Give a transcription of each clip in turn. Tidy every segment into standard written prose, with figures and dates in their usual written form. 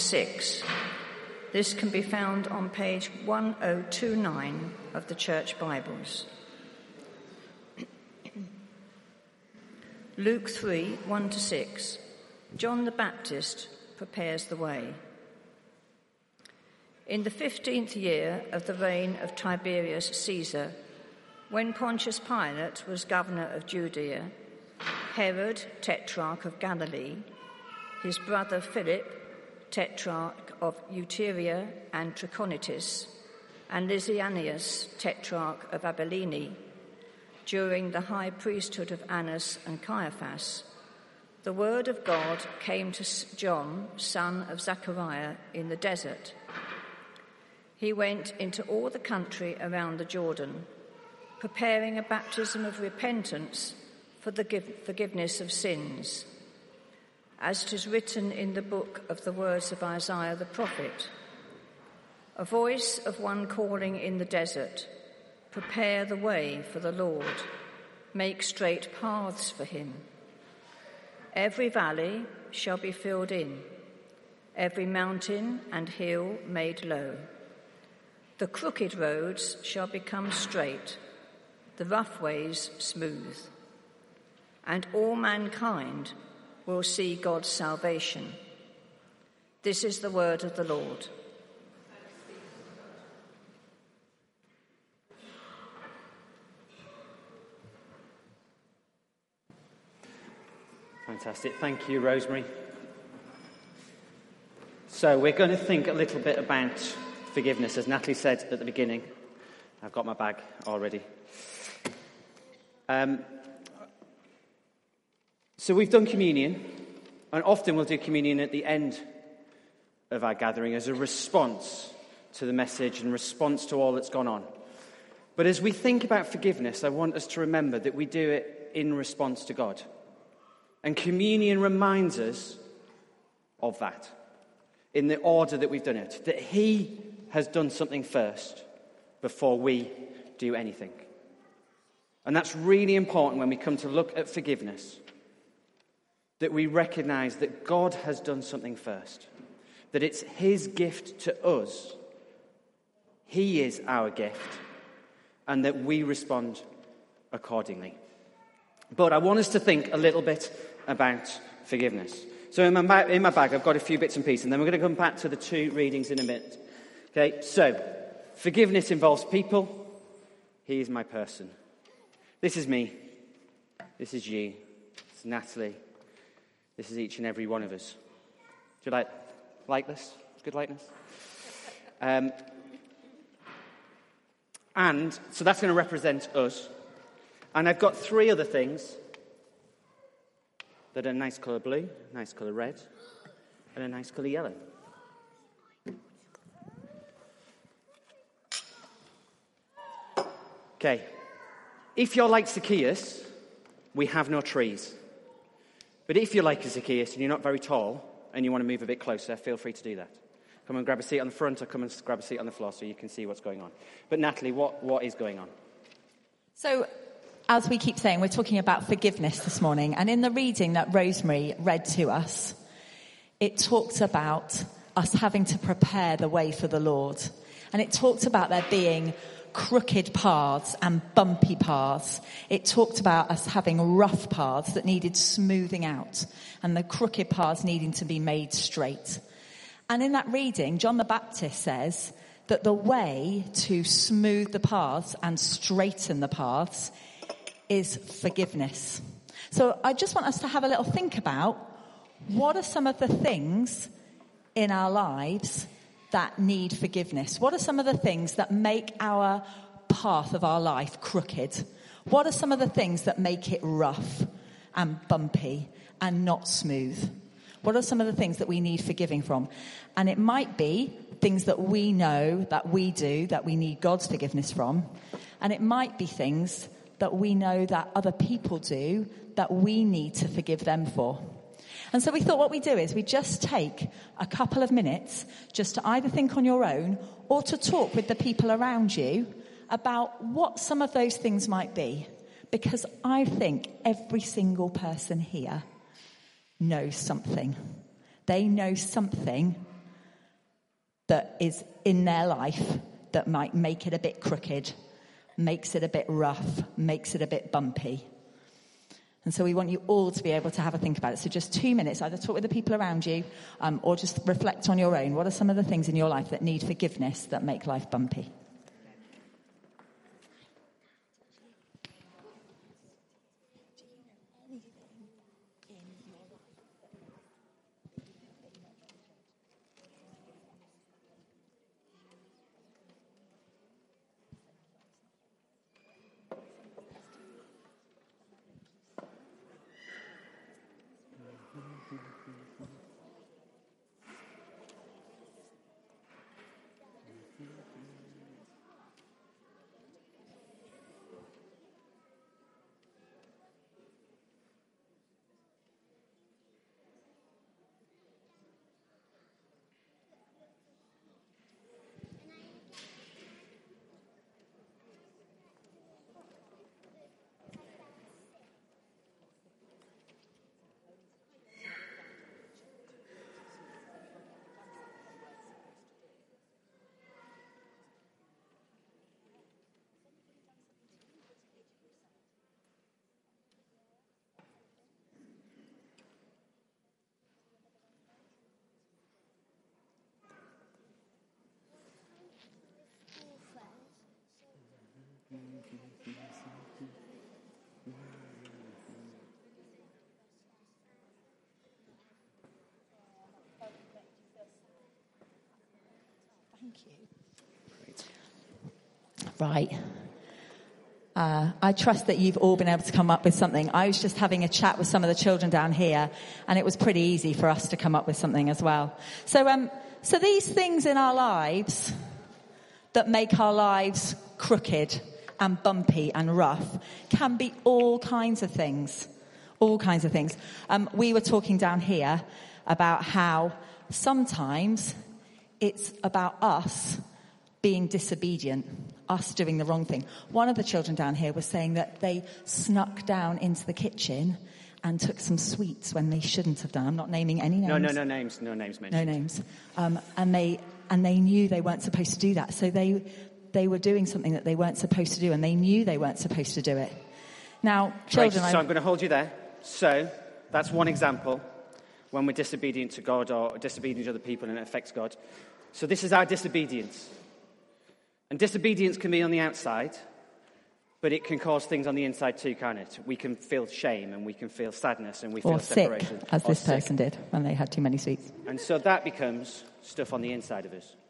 6. This can be found on page 1029 of the Church Bibles. Luke 3, 1-6. John the Baptist prepares the way. In the 15th year of the reign of Tiberius Caesar, when Pontius Pilate was governor of Judea, Herod, tetrarch of Galilee, his brother Philip, tetrarch of Iturea and Trachonitis, and Lysanias, tetrarch of Abilene, during the high priesthood of Annas and Caiaphas, the word of God came to John, son of Zechariah, in the desert. He went into all the country around the Jordan, preparing a baptism of repentance for the forgiveness of sins, as it is written in the book of the words of Isaiah the prophet. A voice of one calling in the desert, prepare the way for the Lord, make straight paths for him. Every valley shall be filled in, every mountain and hill made low. The crooked roads shall become straight, the rough ways smooth, and all mankind will see God's salvation. This is the word of the Lord. Fantastic. Thank you, Rosemary. So we're going to think a little bit about forgiveness, as Natalie said at the beginning. I've got my bag already. So we've done communion, and often we'll do communion at the end of our gathering as a response to the message and response to all that's gone on. But as we think about forgiveness, I want us to remember that we do it in response to God. And communion reminds us of that, in the order that we've done it, that he has done something first before we do anything. And that's really important when we come to look at forgiveness, that we recognize that God has done something first, that it's his gift to us. He is our gift, and that we respond accordingly. But I want us to think a little bit about forgiveness. So in my bag, I've got a few bits and pieces, and then we're going to come back to the two readings in a minute. Okay, so forgiveness involves people. He is my person. This is me. This is you. This is Natalie. This is each and every one of us. Do you like this? Good likeness? And so that's going to represent us. And I've got three other things that are a nice colour blue, a nice colour red, and a nice colour yellow. Okay. If you're like Zacchaeus, we have no trees. But if you're like Zacchaeus and you're not very tall and you want to move a bit closer, feel free to do that. Come and grab a seat on the front or come and grab a seat on the floor so you can see what's going on. But Natalie, what is going on? So, as we keep saying, we're talking about forgiveness this morning. And in the reading that Rosemary read to us, it talks about us having to prepare the way for the Lord. And it talked about there being crooked paths and bumpy paths. It talked about us having rough paths that needed smoothing out and the crooked paths needing to be made straight. And in that reading, John the Baptist says that the way to smooth the paths and straighten the paths is forgiveness. So I just want us to have a little think about what are some of the things in our lives that need forgiveness? What are some of the things that make our path of our life crooked? What are some of the things that make it rough and bumpy and not smooth? What are some of the things that we need forgiving from? And it might be things that we know that we do that we need God's forgiveness from. And it might be things that we know that other people do that we need to forgive them for. And so we thought what we do is we just take a couple of minutes just to either think on your own or to talk with the people around you about what some of those things might be. Because I think every single person here knows something. They know something that is in their life that might make it a bit crooked, makes it a bit rough, makes it a bit bumpy. And so we want you all to be able to have a think about it. So just 2 minutes, either talk with the people around you or just reflect on your own. What are some of the things in your life that need forgiveness, that make life bumpy? Right. I trust that you've all been able to come up with something. I was just having a chat with some of the children down here, and it was pretty easy for us to come up with something as well. So these things in our lives that make our lives crooked and bumpy and rough can be all kinds of things. All kinds of things. We were talking down here about how sometimes it's about us being disobedient, us doing the wrong thing. One of the children down here was saying that they snuck down into the kitchen and took some sweets when they shouldn't have done. I'm not naming any names. No names mentioned. No names. And they knew they weren't supposed to do that. So they were doing something that they weren't supposed to do, and they knew they weren't supposed to do it. Now, children... Right, so I'm going to hold you there. So that's one example when we're disobedient to God or disobedient to other people and it affects God. So this is our disobedience. And disobedience can be on the outside, but it can cause things on the inside too, can't it? We can feel shame and we can feel sadness and we feel separation. Sick, as this person did when they had too many sweets. And so that becomes stuff on the inside of us.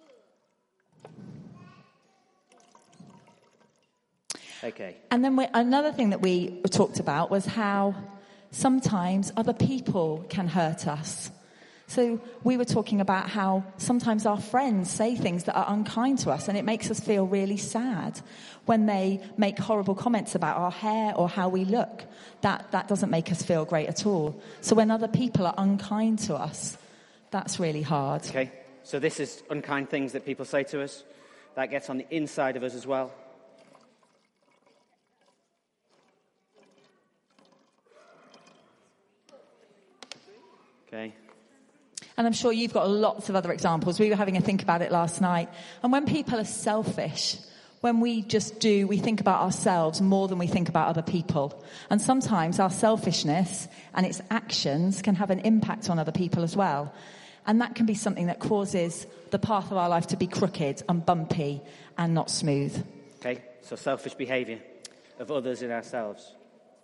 Okay. And then another thing that we talked about was how sometimes other people can hurt us. So we were talking about how sometimes our friends say things that are unkind to us, and it makes us feel really sad when they make horrible comments about our hair or how we look. That doesn't make us feel great at all. So when other people are unkind to us, that's really hard. Okay, so this is unkind things that people say to us. That gets on the inside of us as well. Okay. And I'm sure you've got lots of other examples. We were having a think about it last night. And when people are selfish, when we think about ourselves more than we think about other people. And sometimes our selfishness and its actions can have an impact on other people as well. And that can be something that causes the path of our life to be crooked and bumpy and not smooth. Okay, so selfish behaviour of others and ourselves.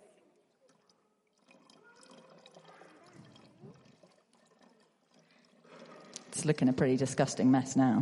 It's looking a pretty disgusting mess now.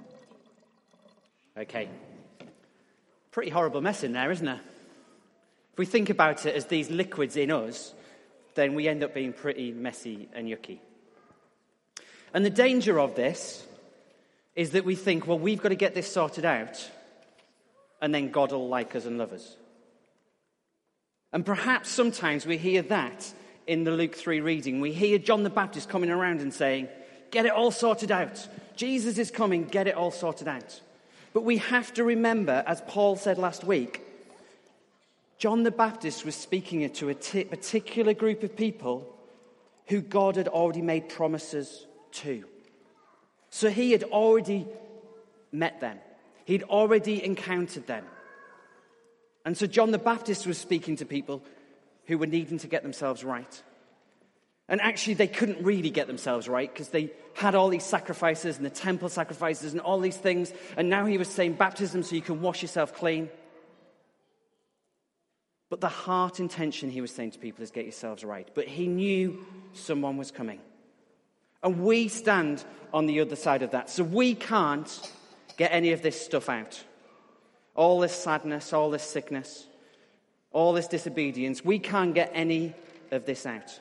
Okay. Pretty horrible mess in there, isn't there? If we think about it as these liquids in us, then we end up being pretty messy and yucky. And the danger of this is that we think, well, we've got to get this sorted out, and then God will like us and love us. And perhaps sometimes we hear that in the Luke 3 reading. We hear John the Baptist coming around and saying, get it all sorted out. Jesus is coming, get it all sorted out. But we have to remember, as Paul said last week, John the Baptist was speaking to a particular group of people who God had already made promises to. So he had already met them. He'd already encountered them. And so John the Baptist was speaking to people who were needing to get themselves right. And actually, they couldn't really get themselves right because they had all these sacrifices and the temple sacrifices and all these things. And now he was saying baptism so you can wash yourself clean. But the heart intention he was saying to people is get yourselves right. But he knew someone was coming. And we stand on the other side of that. So we can't get any of this stuff out. All this sadness, all this sickness, all this disobedience. We can't get any of this out.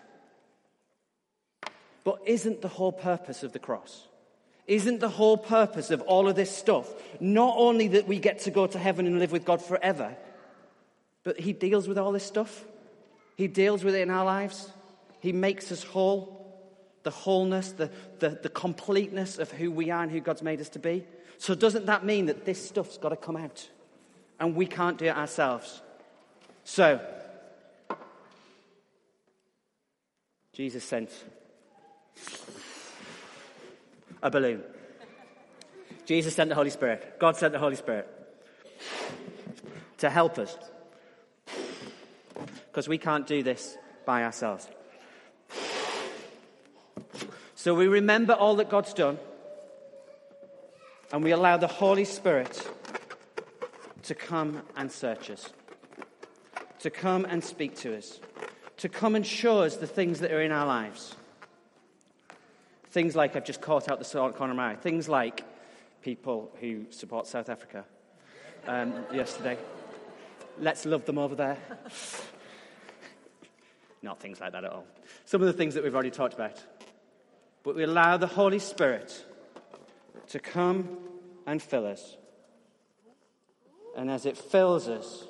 But isn't the whole purpose of the cross? Isn't the whole purpose of all of this stuff not only that we get to go to heaven and live with God forever, but he deals with all this stuff? He deals with it in our lives. He makes us whole. The wholeness, the completeness of who we are and who God's made us to be. So doesn't that mean that this stuff's got to come out? And we can't do it ourselves. So, Jesus sent a balloon. Jesus sent the Holy Spirit. God sent the Holy Spirit to help us. Because we can't do this by ourselves. So we remember all that God's done. And we allow the Holy Spirit to come and search us. To come and speak to us. To come and show us the things that are in our lives. Things like, I've just caught out the corner of my eye. Things like people who support South Africa yesterday. Let's love them over there. Not things like that at all. Some of the things that we've already talked about. But we allow the Holy Spirit to come and fill us. And as it fills us,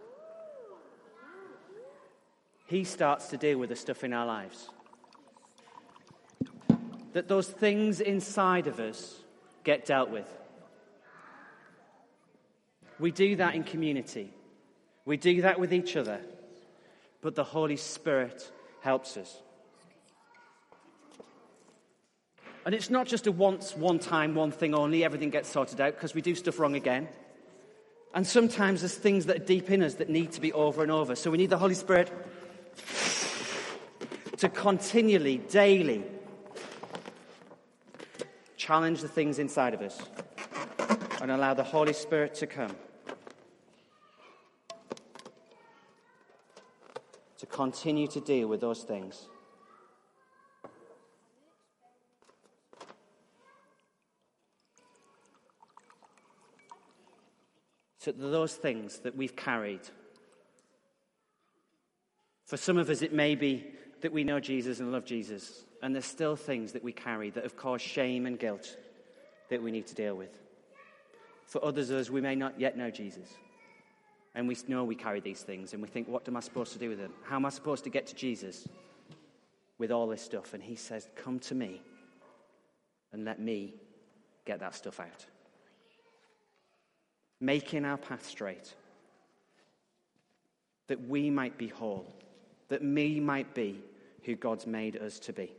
he starts to deal with the stuff in our lives. That those things inside of us get dealt with. We do that in community. We do that with each other. But the Holy Spirit helps us. And it's not just a once, one time, one thing only, everything gets sorted out, because we do stuff wrong again. And sometimes there's things that are deep in us that need to be over and over. So we need the Holy Spirit to continually, daily, challenge the things inside of us and allow the Holy Spirit to come to continue to deal with those things. So those things that we've carried. For some of us, it may be that we know Jesus and love Jesus, and there's still things that we carry that have caused shame and guilt that we need to deal with. For others of us, we may not yet know Jesus, and we know we carry these things, and we think, what am I supposed to do with them? How am I supposed to get to Jesus with all this stuff? And he says, come to me and let me get that stuff out. Making our path straight, that we might be whole, that we might be who God's made us to be.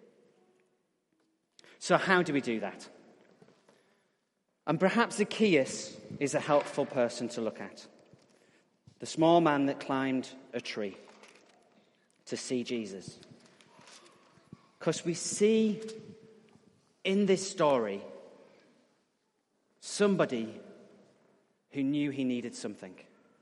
So how do we do that? And perhaps Zacchaeus is a helpful person to look at. The small man that climbed a tree to see Jesus. Because we see in this story somebody who knew he needed something.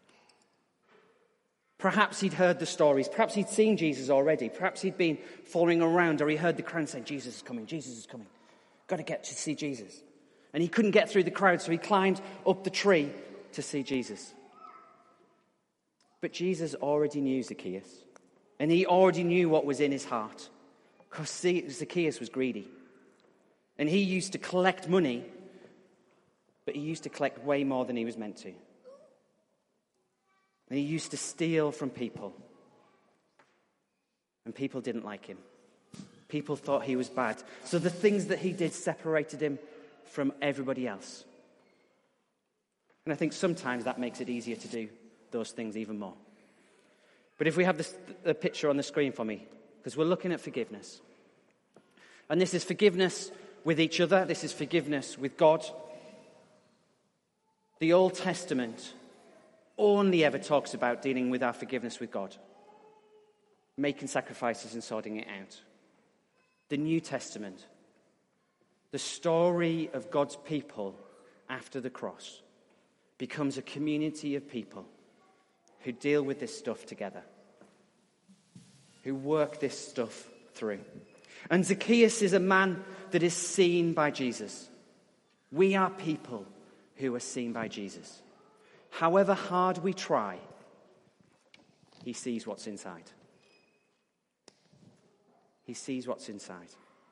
Perhaps he'd heard the stories. Perhaps he'd seen Jesus already. Perhaps he'd been following around, or he heard the crowd saying, Jesus is coming, Jesus is coming. Got to get to see Jesus. And he couldn't get through the crowd, so he climbed up the tree to see Jesus. But Jesus already knew Zacchaeus. And he already knew what was in his heart. Because Zacchaeus was greedy. And he used to collect money, but he used to collect way more than he was meant to. And he used to steal from people. And people didn't like him. People thought he was bad. So the things that he did separated him from everybody else. And I think sometimes that makes it easier to do those things even more. But if we have the picture on the screen for me, because we're looking at forgiveness. And this is forgiveness with each other. This is forgiveness with God. The Old Testament only ever talks about dealing with our forgiveness with God, making sacrifices and sorting it out. The New Testament, the story of God's people after the cross, becomes a community of people who deal with this stuff together, who work this stuff through. And Zacchaeus is a man that is seen by Jesus. We are people who are seen by Jesus. However hard we try, he sees what's inside. He sees what's inside.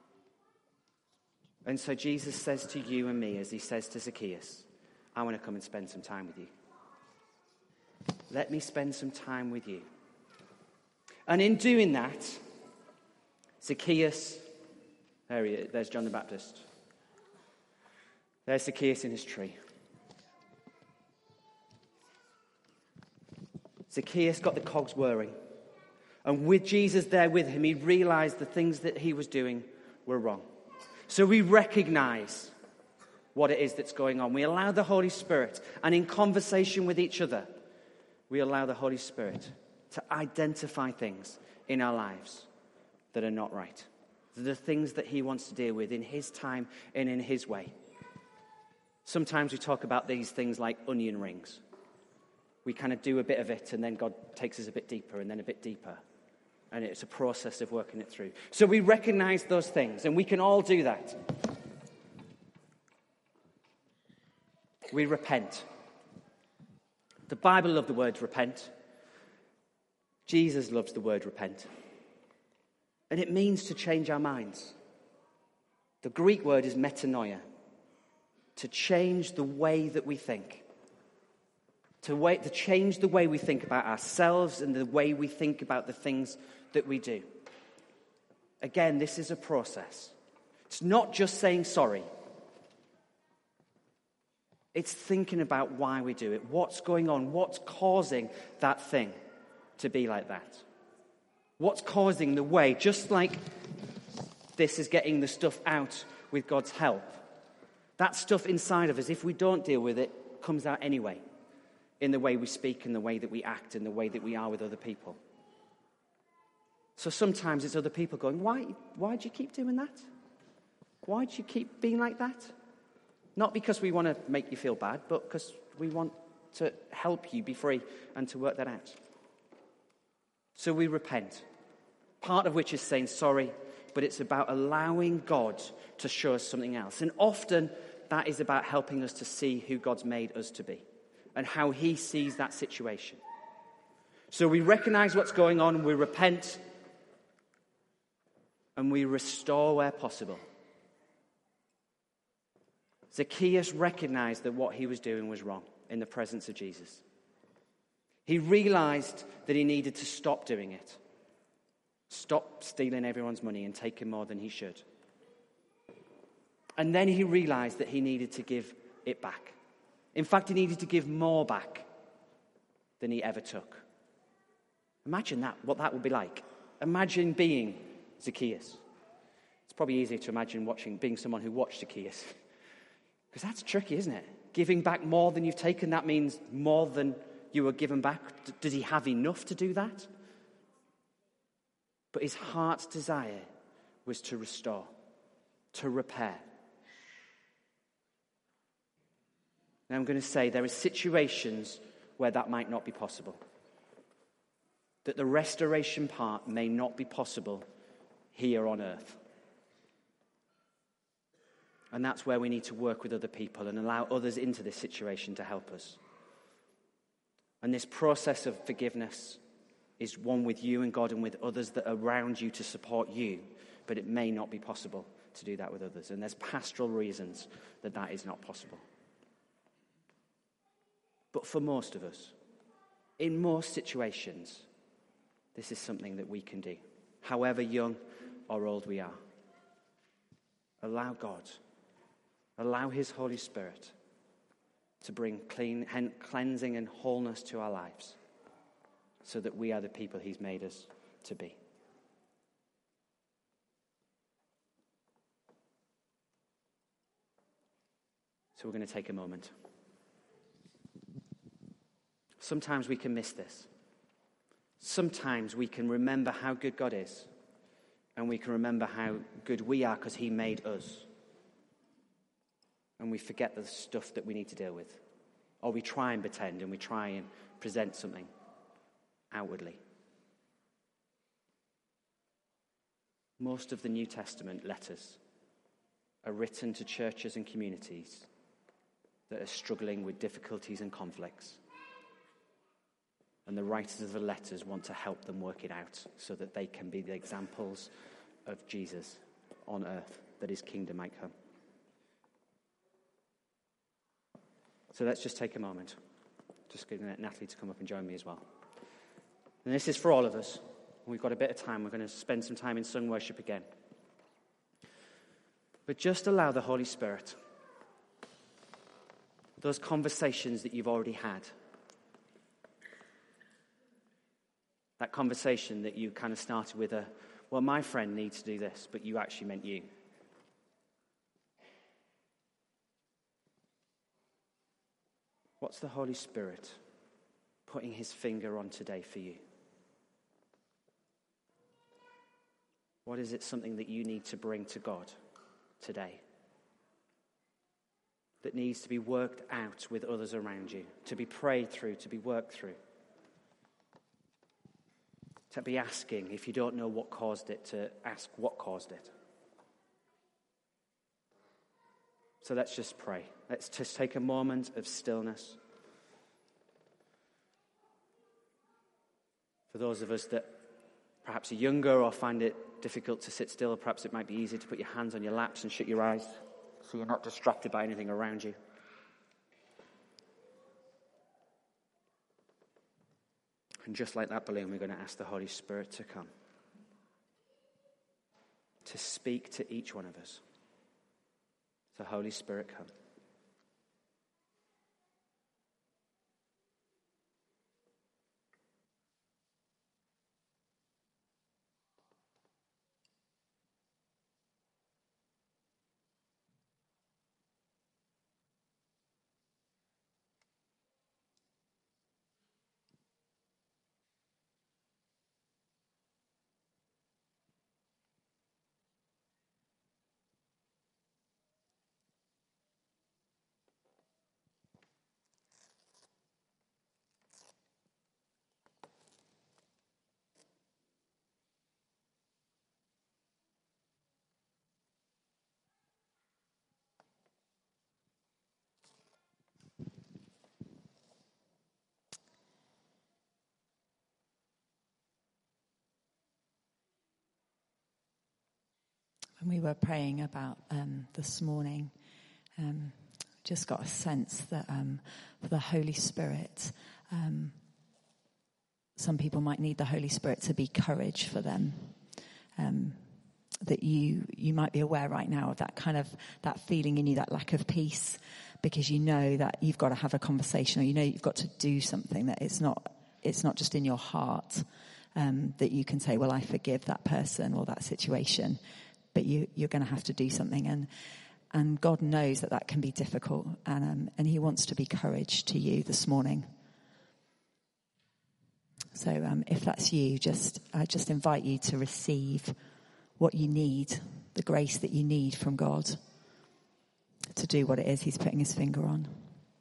And so Jesus says to you and me, as he says to Zacchaeus, I want to come and spend some time with you. Let me spend some time with you. And in doing that, Zacchaeus, there's John the Baptist. There's Zacchaeus in his tree. Zacchaeus got the cogs whirring. And with Jesus there with him, he realized the things that he was doing were wrong. So we recognize what it is that's going on. We allow the Holy Spirit, and in conversation with each other, we allow the Holy Spirit to identify things in our lives that are not right. The things that he wants to deal with in his time and in his way. Sometimes we talk about these things like onion rings. We kind of do a bit of it, and then God takes us a bit deeper, and then a bit deeper. And it's a process of working it through. So we recognize those things, and we can all do that. We repent. The Bible loves the word repent. Jesus loves the word repent. And it means to change our minds. The Greek word is metanoia. To change the way that we think. To change the way we think about ourselves and the way we think about the things that we do. Again, this is a process. It's not just saying sorry. It's thinking about why we do it. What's going on? What's causing that thing to be like that? What's causing the way? Just like this is getting the stuff out with God's help. That stuff inside of us, if we don't deal with it, comes out anyway. In the way we speak, in the way that we act, in the way that we are with other people. So sometimes it's other people going, why do you keep doing that? Why do you keep being like that? Not because we want to make you feel bad, but because we want to help you be free and to work that out. So we repent. Part of which is saying sorry, but it's about allowing God to show us something else. And often that is about helping us to see who God's made us to be and how he sees that situation. So we recognize what's going on, we repent, and we restore where possible. Zacchaeus recognized that what he was doing was wrong in the presence of Jesus. He realized that he needed to stop doing it. Stop stealing everyone's money and taking more than he should. And then he realized that he needed to give it back. In fact, he needed to give more back than he ever took. Imagine that, what that would be like. Imagine being Zacchaeus. It's probably easier to imagine being someone who watched Zacchaeus. Because that's tricky, isn't it? Giving back more than you've taken, that means more than you were given back. Does he have enough to do that? But his heart's desire was to restore, to repair. Now I'm going to say there are situations where that might not be possible. That the restoration part may not be possible here on earth. And that's where we need to work with other people and allow others into this situation to help us. And this process of forgiveness is one with you and God and with others that are around you to support you. But it may not be possible to do that with others. And there's pastoral reasons that is not possible. But for most of us, in most situations, this is something that we can do. However young or old we are. Allow God. Allow his Holy Spirit to bring cleansing and wholeness to our lives so that we are the people he's made us to be. So we're going to take a moment. Sometimes we can miss this. Sometimes we can remember how good God is, and we can remember how good we are because he made us. And we forget the stuff that we need to deal with. Or we try and pretend, and we try and present something outwardly. Most of the New Testament letters are written to churches and communities that are struggling with difficulties and conflicts. And the writers of the letters want to help them work it out so that they can be the examples of Jesus on earth, that his kingdom might come. So let's just take a moment. Just going to get Natalie to come up and join me as well. And this is for all of us. We've got a bit of time. We're going to spend some time in sung worship again. But just allow the Holy Spirit, those conversations that you've already had, that conversation that you kind of started with well, my friend needs to do this, but you actually meant you. What's the Holy Spirit putting his finger on today for you? What is it, something that you need to bring to God today? That needs to be worked out with others around you, to be prayed through, to be worked through. To be asking, if you don't know what caused it, to ask what caused it. So let's just pray. Let's just take a moment of stillness. For those of us that perhaps are younger or find it difficult to sit still, perhaps it might be easy to put your hands on your laps and shut your eyes so you're not distracted by anything around you. And just like that balloon, we're going to ask the Holy Spirit to come, to speak to each one of us. So Holy Spirit, come. When we were praying about this morning, just got a sense that for the Holy Spirit, some people might need the Holy Spirit to be courage for them. That you might be aware right now of that kind of, that feeling in you, that lack of peace, because you know that you've got to have a conversation, or you know you've got to do something, that it's not just in your heart, that you can say, well, I forgive that person or that situation. But you're going to have to do something, and God knows that can be difficult, and He wants to be courage to you this morning. So if that's you, I just invite you to receive what you need, the grace that you need from God to do what it is He's putting His finger on.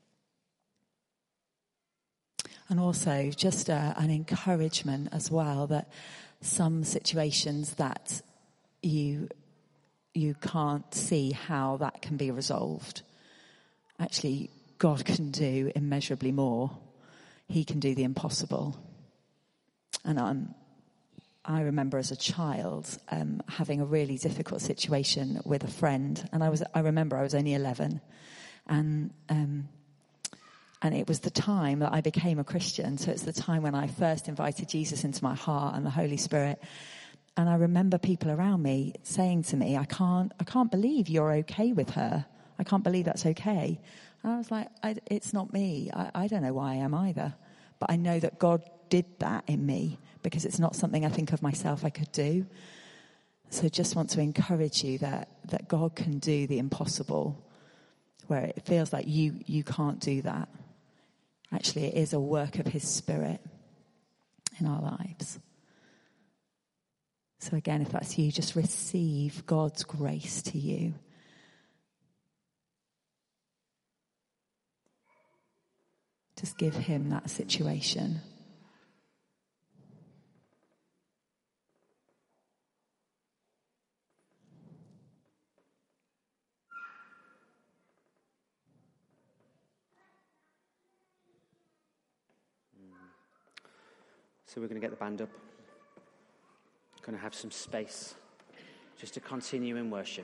And also just an encouragement as well, that some situations that you can't see how that can be resolved. Actually, God can do immeasurably more. He can do the impossible. And I remember as a child having a really difficult situation with a friend, and I remember I was only 11, and it was the time that I became a Christian. So it's the time when I first invited Jesus into my heart and the Holy Spirit. And I remember people around me saying to me, I can't believe you're okay with her. I can't believe that's okay. And I was like, it's not me. I don't know why I am either. But I know that God did that in me, because it's not something I think of myself I could do. So just want to encourage you that God can do the impossible where it feels like you can't do that. Actually, it is a work of his Spirit in our lives. So again, if that's you, just receive God's grace to you. Just give him that situation. So we're going to get the band up. Going to have some space just to continue in worship.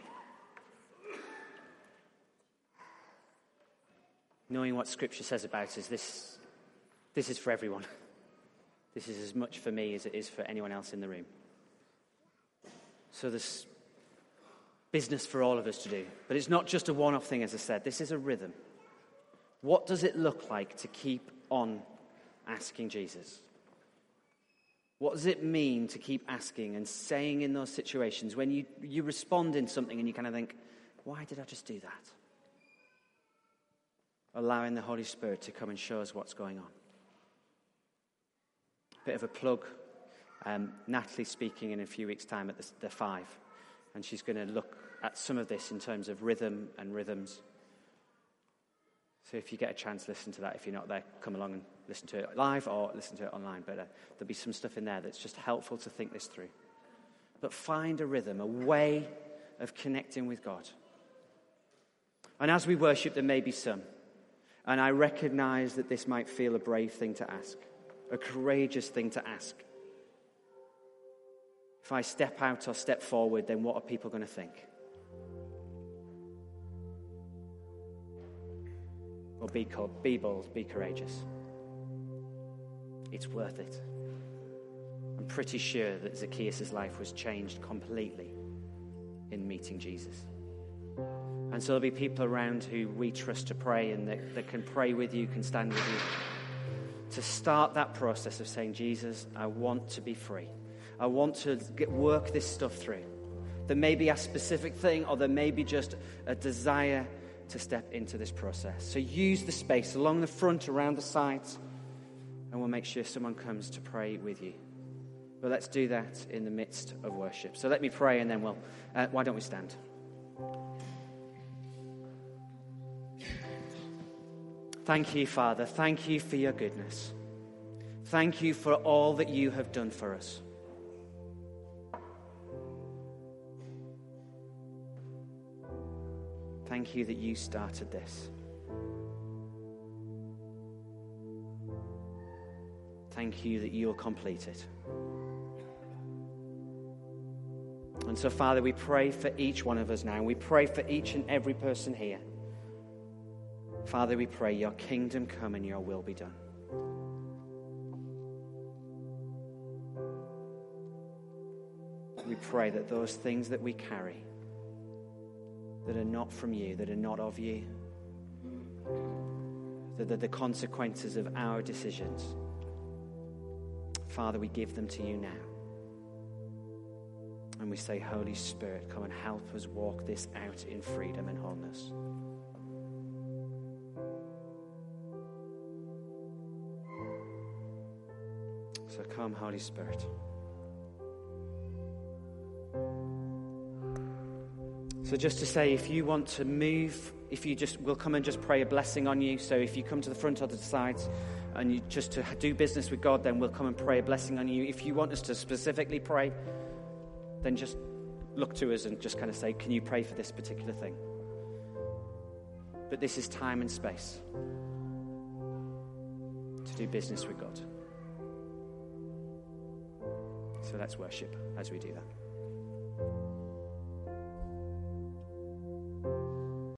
Knowing what Scripture says about us, this is for everyone. This is as much for me as it is for anyone else in the room. So there's business for all of us to do. But it's not just a one-off thing, as I said. This is a rhythm. What does it look like to keep on asking Jesus? What does it mean to keep asking and saying in those situations when you respond in something and you kind of think, why did I just do that? Allowing the Holy Spirit to come and show us what's going on. Bit of a plug. Natalie's speaking in a few weeks' time at the 5, and she's going to look at some of this in terms of rhythm and rhythms. So if you get a chance, listen to that. If you're not there, come along and listen to it live or listen to it online. But there'll be some stuff in there that's just helpful to think this through. But find a rhythm, a way of connecting with God. And as we worship, there may be some. And I recognize that this might feel a brave thing to ask, a courageous thing to ask. If I step out or step forward, then what are people going to think? Or be bold, be courageous. It's worth it. I'm pretty sure that Zacchaeus' life was changed completely in meeting Jesus. And so there'll be people around who we trust to pray and that can pray with you, can stand with you. To start that process of saying, Jesus, I want to be free. I want to work this stuff through. There may be a specific thing, or there may be just a desire to step into this process. So use the space along the front, around the sides, and we'll make sure someone comes to pray with you. But let's do that in the midst of worship. So let me pray, and then why don't we stand? Thank you, Father. Thank you for your goodness. Thank you for all that you have done for us. Thank you that you started this. Thank you that you will complete it. And so, Father, we pray for each one of us now. We pray for each and every person here. Father, we pray your kingdom come and your will be done. We pray that those things that we carry that are not from you, that are not of you, that are the consequences of our decisions, Father, we give them to you now. And we say, Holy Spirit, come and help us walk this out in freedom and wholeness. So come, Holy Spirit. So just to say, if you want to move, we'll come and just pray a blessing on you. So if you come to the front or to the sides and you just to do business with God, then we'll come and pray a blessing on you. If you want us to specifically pray, then just look to us and just kind of say, can you pray for this particular thing? But this is time and space to do business with God. So let's worship as we do that.